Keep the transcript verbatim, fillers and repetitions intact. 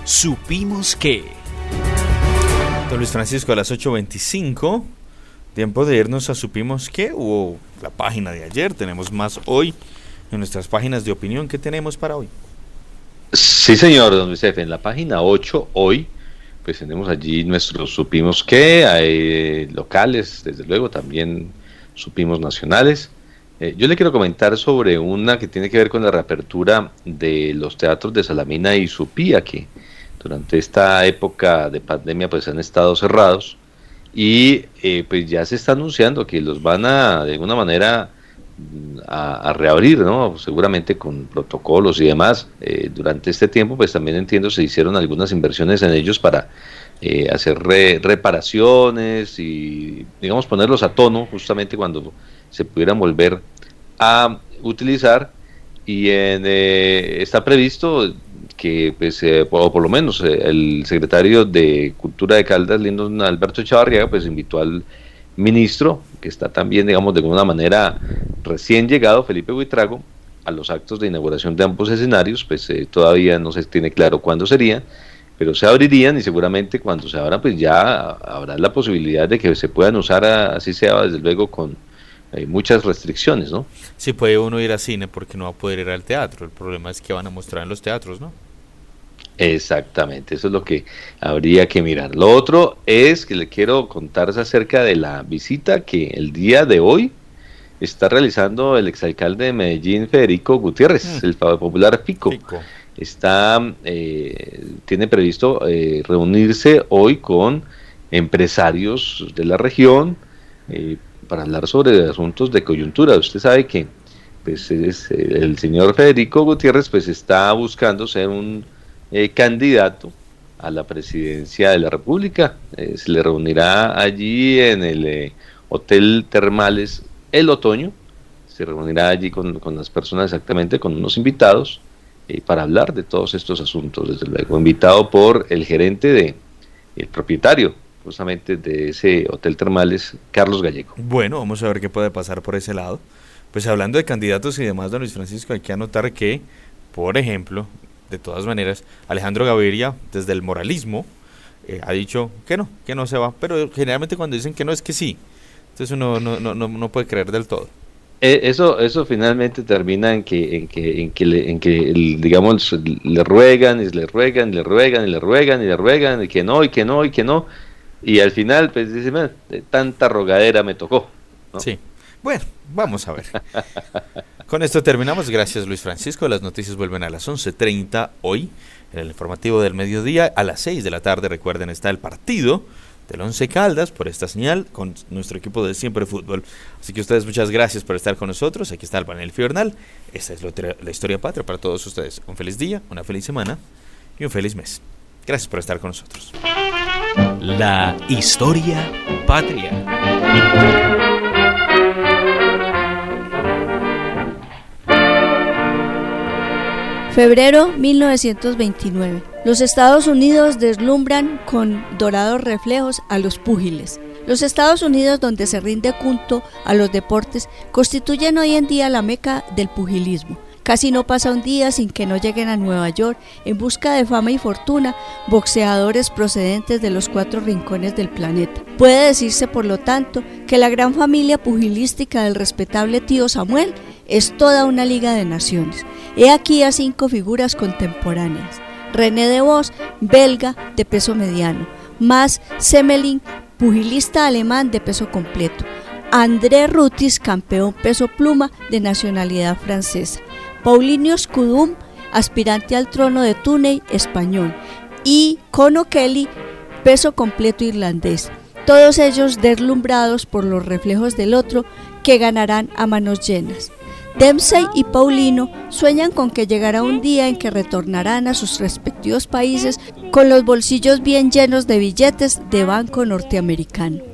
supimos que. Don Luis Francisco, a las ocho veinticinco, tiempo de irnos a Supimos que. Hubo la página de ayer, tenemos más hoy en nuestras páginas de opinión. ¿Qué tenemos para hoy? Sí, señor, don Luis F. En la página ocho, hoy, pues tenemos allí nuestros Supimos que, hay locales, desde luego, también supimos nacionales. Eh, yo le quiero comentar sobre una que tiene que ver con la reapertura de los teatros de Salamina y Supía, que durante esta época de pandemia pues han estado cerrados, y eh, pues ya se está anunciando que los van a, de alguna manera, a, a reabrir, ¿no? Seguramente con protocolos y demás. Eh, durante este tiempo pues también entiendo se hicieron algunas inversiones en ellos para eh, hacer re, reparaciones y, digamos, ponerlos a tono justamente cuando se pudieran volver a utilizar, y en, eh, está previsto que, pues, eh, o por lo menos eh, el secretario de Cultura de Caldas, Lindon Alberto Chavarriaga, pues invitó al ministro, que está también, digamos, de alguna manera recién llegado, Felipe Buitrago, a los actos de inauguración de ambos escenarios. Pues eh, todavía no se tiene claro cuándo sería, pero se abrirían, y seguramente cuando se abran pues ya habrá la posibilidad de que se puedan usar, a, así sea, desde luego con eh, muchas restricciones, ¿no? Sí, puede uno ir al cine porque no va a poder ir al teatro. El problema es que van a mostrar en los teatros, ¿no? Exactamente, eso es lo que habría que mirar. Lo otro es que le quiero contar acerca de la visita que el día de hoy está realizando el exalcalde de Medellín, Federico Gutiérrez, mm. el popular Fico. Fico. Está, eh, tiene previsto eh, reunirse hoy con empresarios de la región eh, para hablar sobre asuntos de coyuntura. Usted sabe que pues, es, el señor Federico Gutiérrez pues está buscando ser un Eh, candidato a la presidencia de la República. Eh, se le reunirá allí en el eh, Hotel Termales El Otoño, se reunirá allí con, con las personas, exactamente, con unos invitados, eh, para hablar de todos estos asuntos, desde luego, invitado por el gerente, de el propietario justamente de ese Hotel Termales, Carlos Gallego. Bueno, vamos a ver qué puede pasar por ese lado. Pues hablando de candidatos y demás, don Luis Francisco, hay que anotar que, por ejemplo, de todas maneras, Alejandro Gaviria, desde el moralismo, eh, ha dicho que no, que no se va, pero generalmente cuando dicen que no es que sí, entonces uno no, no, no, no puede creer del todo. Eh, eso eso finalmente termina en que en que en que le, en que el, digamos, le ruegan y le ruegan y le ruegan y le ruegan y le ruegan y que no y que no y que no, y al final pues dice, tanta rogadera me tocó, ¿no? Sí. Bueno, vamos a ver. Con esto terminamos. Gracias, Luis Francisco. Las noticias vuelven a las once treinta hoy, en el informativo del mediodía. A las seis de la tarde, recuerden, está el partido del Once Caldas por esta señal con nuestro equipo de Siempre Fútbol. Así que ustedes, muchas gracias por estar con nosotros. Aquí está el panel Fiornal. Esta es la historia patria para todos ustedes. Un feliz día, una feliz semana y un feliz mes. Gracias por estar con nosotros. La historia patria. Febrero mil novecientos veintinueve. Los Estados Unidos deslumbran con dorados reflejos a los púgiles. Los Estados Unidos, donde se rinde culto a los deportes, constituyen hoy en día la meca del pugilismo. Casi no pasa un día sin que no lleguen a Nueva York en busca de fama y fortuna boxeadores procedentes de los cuatro rincones del planeta. Puede decirse, por lo tanto, que la gran familia pugilística del respetable tío Samuel es toda una liga de naciones. He aquí a cinco figuras contemporáneas: René de Vos, belga de peso mediano; Max Semmelink, pugilista alemán de peso completo; André Rutis, campeón peso pluma de nacionalidad francesa; Paulinho Scudum, aspirante al trono de Túnez, español; y Conor Kelly, peso completo irlandés. Todos ellos deslumbrados por los reflejos del otro, que ganarán a manos llenas. Dempsey y Paulino sueñan con que llegará un día en que retornarán a sus respectivos países con los bolsillos bien llenos de billetes de banco norteamericano.